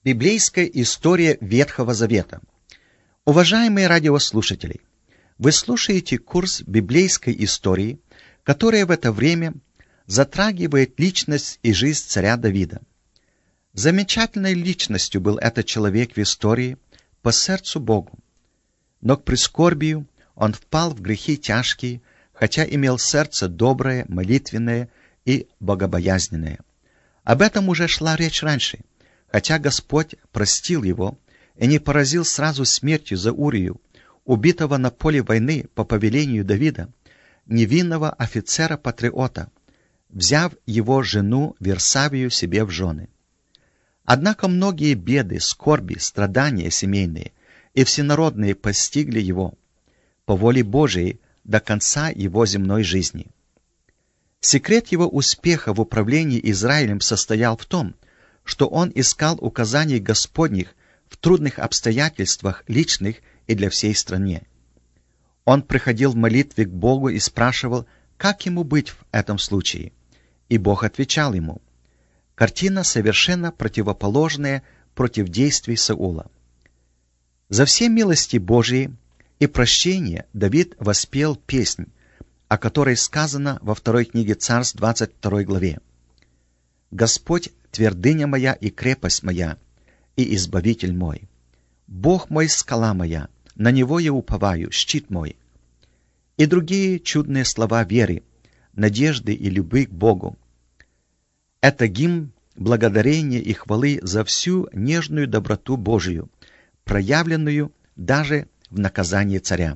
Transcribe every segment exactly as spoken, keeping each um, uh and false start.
Библейская история Ветхого Завета. Уважаемые радиослушатели, вы слушаете курс библейской истории, который в это время затрагивает личность и жизнь царя Давида. Замечательной личностью был этот человек в истории по сердцу Богу. Но к прискорбию он впал в грехи тяжкие, хотя имел сердце доброе, молитвенное и богобоязненное. Об этом уже шла речь раньше. Хотя Господь простил его и не поразил сразу смертью за Урию, убитого на поле войны по повелению Давида, невинного офицера-патриота, взяв его жену Версавию себе в жены. Однако многие беды, скорби, страдания семейные и всенародные постигли его по воле Божией до конца его земной жизни. Секрет его успеха в управлении Израилем состоял в том, что он искал указаний Господних в трудных обстоятельствах личных и для всей страны. Он приходил в молитве к Богу и спрашивал, как ему быть в этом случае, и Бог отвечал ему. Картина совершенно противоположная против действий Саула. За все милости Божьи и прощение Давид воспел песнь, о которой сказано во второй книге Царств, двадцать второй главе. «Господь — твердыня моя и крепость моя, и избавитель мой. Бог мой — скала моя, на Него я уповаю, щит мой». И другие чудные слова веры, надежды и любви к Богу. Это гимн благодарения и хвалы за всю нежную доброту Божию, проявленную даже в наказании царя.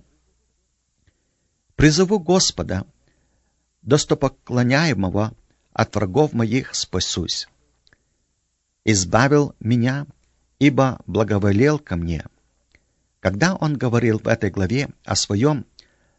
«Призову Господа, достопоклоняемого, от врагов моих спасусь. Избавил меня, ибо благоволел ко мне». Когда он говорил в этой главе о своем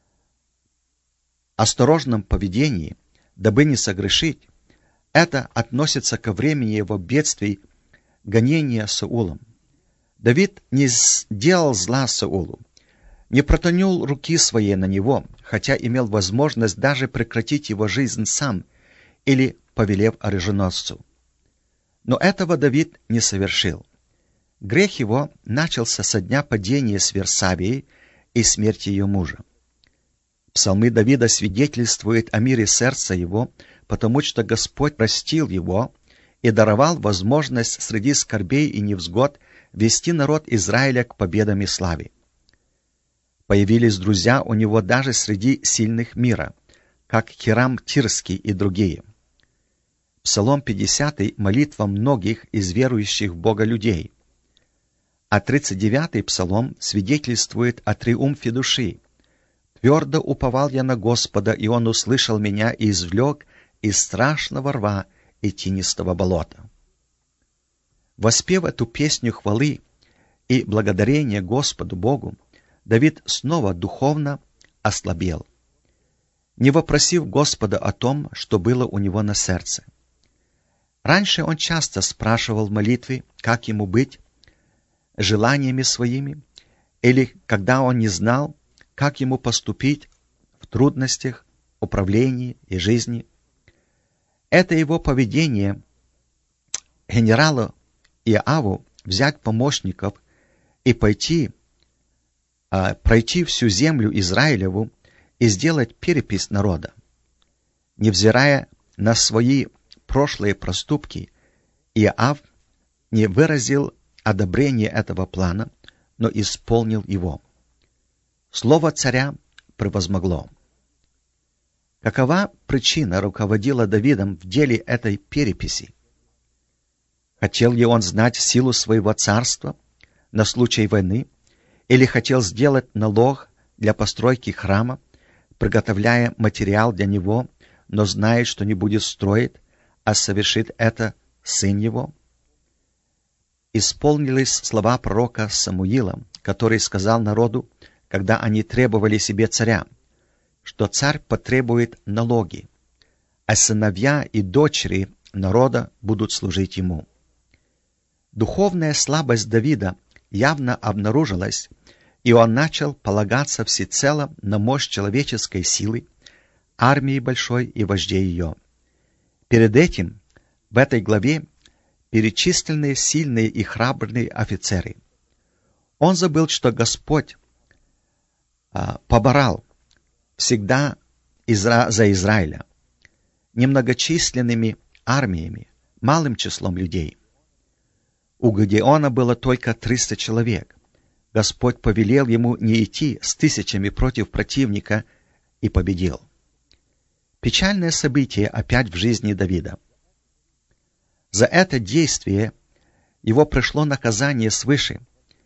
осторожном поведении, дабы не согрешить, это относится ко времени его бедствий, гонения Саулом. Давид не сделал зла Саулу, не протянул руки своей на него, хотя имел возможность даже прекратить его жизнь сам или повелев оруженосцу. Но этого Давид не совершил. Грех его начался со дня падения с Версавией и смерти ее мужа. Псалмы Давида свидетельствуют о мире сердца его, потому что Господь простил его и даровал возможность среди скорбей и невзгод вести народ Израиля к победам и славе. Появились друзья у него даже среди сильных мира, как Хирам Тирский и другие. Псалом пятидесятый — молитва многих из верующих в Бога людей. А тридцать девятый псалом свидетельствует о триумфе души. «Твердо уповал я на Господа, и Он услышал меня и извлек из страшного рва и тинистого болота». Воспев эту песню хвалы и благодарения Господу Богу, Давид снова духовно ослабел, не вопросив Господа о том, что было у него на сердце. Раньше он часто спрашивал в молитве, как ему быть, желаниями своими, или когда он не знал, как ему поступить в трудностях, управлении и жизни. Это его поведение генералу Иоаву взять помощников и пойти, а, пройти всю землю Израилеву и сделать перепись народа. Невзирая на свои прошлые проступки, Иоав не выразил одобрения этого плана, но исполнил его. Слово царя превозмогло. Какова причина руководила Давидом в деле этой переписи? Хотел ли он знать силу своего царства на случай войны, или хотел сделать налог для постройки храма, приготовляя материал для него, но знает, что не будет строить, а совершит это сын его? Исполнились слова пророка Самуила, который сказал народу, когда они требовали себе царя, что царь потребует налоги, а сыновья и дочери народа будут служить ему. Духовная слабость Давида явно обнаружилась, и он начал полагаться всецело на мощь человеческой силы, армии большой и вождей ее. Перед этим в этой главе перечисленные сильные и храбрые офицеры. Он забыл, что Господь а, поборал всегда Изра... за Израиля немногочисленными армиями, малым числом людей. У Гедеона было только триста человек. Господь повелел ему не идти с тысячами против противника и победил. Печальное событие опять в жизни Давида. За это действие его пришло наказание свыше,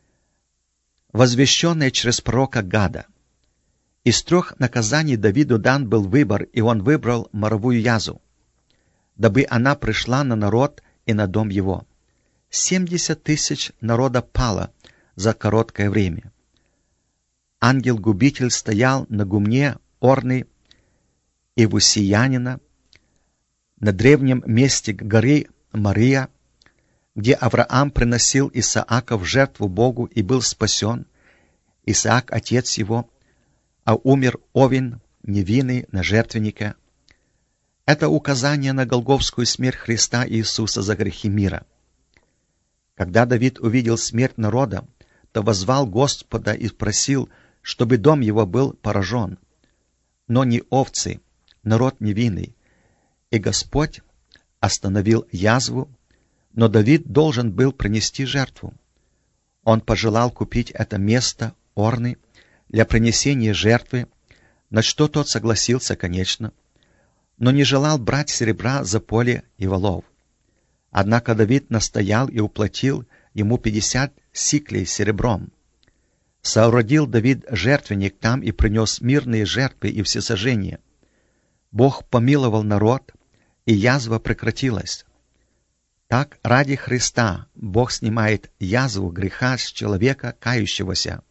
возвещенное через пророка Гада. Из трех наказаний Давиду дан был выбор, и он выбрал моровую язву, дабы она пришла на народ и на дом его. Семьдесят тысяч народа пало за короткое время. Ангел-губитель стоял на гумне Орны Иевусеянина, на древнем месте горы Мария, где Авраам приносил Исаака в жертву Богу и был спасен, Исаак, отец его, а умер Овен, невинный, на жертвенника. Это указание на голгофскую смерть Христа Иисуса за грехи мира. Когда Давид увидел смерть народа, то воззвал Господа и просил, чтобы дом его был поражен. Но не овцы, народ невинный. И Господь остановил язву, но Давид должен был принести жертву. Он пожелал купить это место Орны для принесения жертвы, на что тот согласился, конечно, но не желал брать серебра за поле и волов. Однако Давид настоял и уплатил ему пятьдесят сиклей серебром. Соорудил Давид жертвенник там и принес мирные жертвы и всесожжения. Бог помиловал народ, и язва прекратилась. Так ради Христа Бог снимает язву греха с человека, кающегося.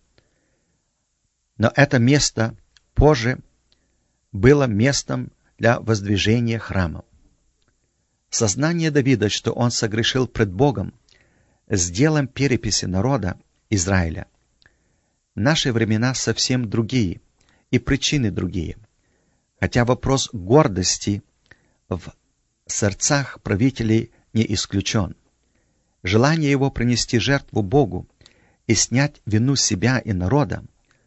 Но это место позже было местом для воздвижения храма. Сознание Давида, что он согрешил пред Богом, с делом переписи народа Израиля. Наши времена совсем другие, и причины другие. Хотя вопрос гордости в сердцах правителей не исключен. Желание его принести жертву Богу и снять вину себя и народа,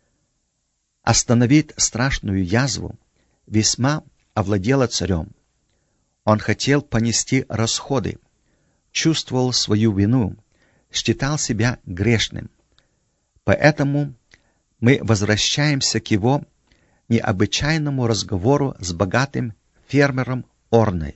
остановить страшную язву, весьма овладело царем. Он хотел понести расходы, чувствовал свою вину, считал себя грешным. Поэтому мы возвращаемся к его необычайному разговору с богатым фермером Орной.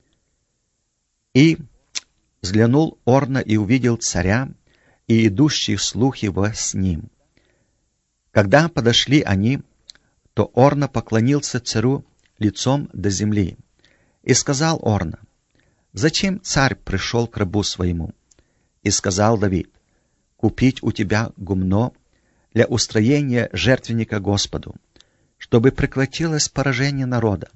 И взглянул Орна и увидел царя и идущие слухи во с ним. Когда подошли они, то Орна поклонился царю лицом до земли. И сказал Орна: «Зачем царь пришел к рабу своему?» И сказал Давид: «Купить у тебя гумно для устроения жертвенника Господу, чтобы прекратилось поражение народа».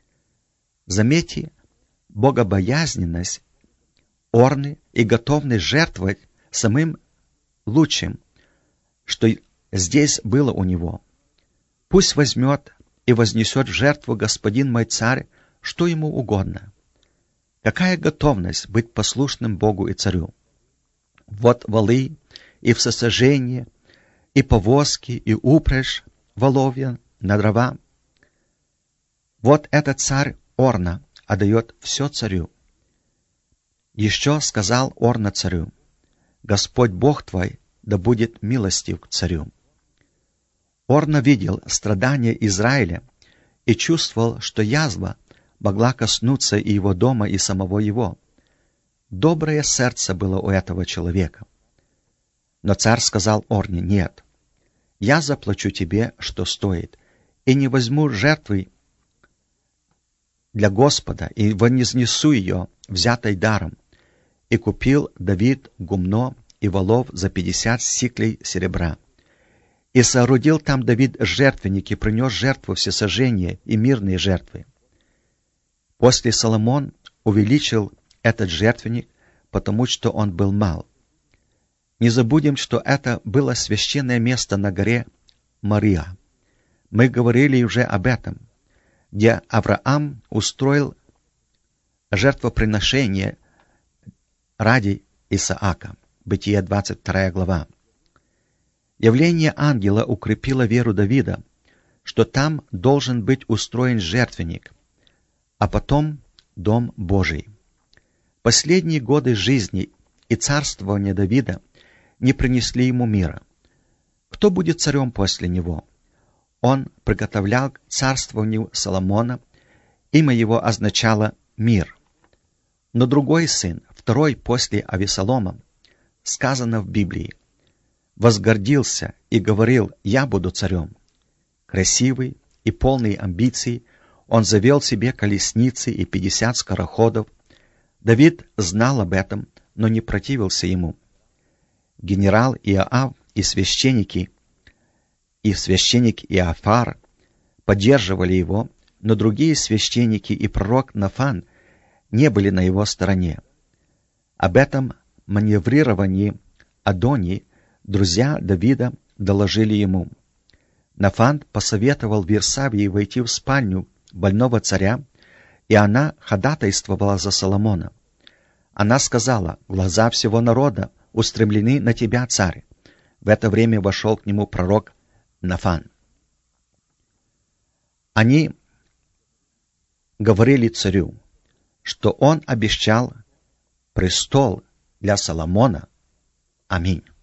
Заметьте богобоязненность Орны и готовность жертвовать самым лучшим, что здесь было у него. Пусть возьмет и вознесет в жертву господин мой царь, что ему угодно. Какая готовность быть послушным Богу и царю! Вот волы и всесожжение, и повозки, и упряжь воловья на дрова. Вот этот царь Орна отдает все царю. Еще сказал Орна царю: «Господь Бог твой да будет милостив к царю». Орна видел страдания Израиля и чувствовал, что язва могла коснуться и его дома, и самого его. Доброе сердце было у этого человека. Но царь сказал Орне: «Нет, я заплачу тебе, что стоит, и не возьму жертвы для Господа, и вознесу ее, взятой даром». И купил Давид гумно и волов за пятьдесят сиклей серебра. И соорудил там Давид жертвенник и принес жертву всесожжения и мирные жертвы. После Соломон увеличил этот жертвенник, потому что он был мал. Не забудем, что это было священное место на горе Мария. Мы говорили уже об этом, где Авраам устроил жертвоприношение ради Исаака. Бытие двадцать вторая глава. Явление ангела укрепило веру Давида, что там должен быть устроен жертвенник, а потом Дом Божий. Последние годы жизни и царствования Давида не принесли ему мира. Кто будет царем после него? Он приготовлял к царствованию Соломона, имя его означало «мир». Но другой сын, второй после Авесолома, сказано в Библии, возгордился и говорил: «Я буду царем». Красивый и полный амбиций, он завел себе колесницы и пятьдесят скороходов. Давид знал об этом, но не противился ему. Генерал Иоав и священники, и священник Иофар поддерживали его, но другие священники и пророк Нафан не были на его стороне. Об этом маневрировании Адонии друзья Давида доложили ему. Нафан посоветовал Вирсавии войти в спальню больного царя, и она ходатайствовала за Соломона. Она сказала: «Глаза всего народа устремлены на тебя, царь». В это время вошел к нему пророк Нафан. Они говорили царю, что он обещал престол для Соломона. Аминь.